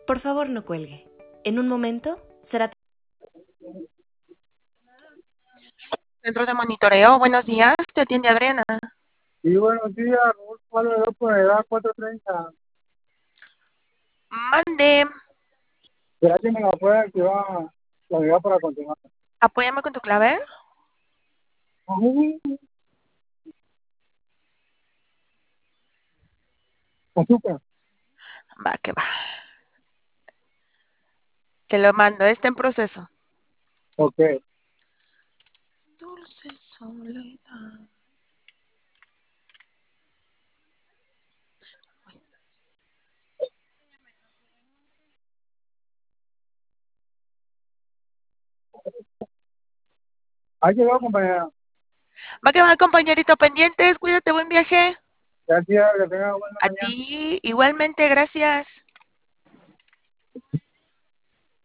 Por favor, no cuelgue. En un momento será... Centro de monitoreo, buenos días, te atiende Adriana. Sí, buenos días, Raúl Pablo por edad 430. Mande, ¿Será que me la puede activar la unidad para continuar? apóyame con tu clave. Azúcar. Va, que va. Te lo mando, está en proceso. Ok. Dulce soledad. Ha llegado, compañera. Va que va, compañerito, pendientes, cuídate, buen viaje. Gracias, que tenga buena A mañana. ti, igualmente, gracias.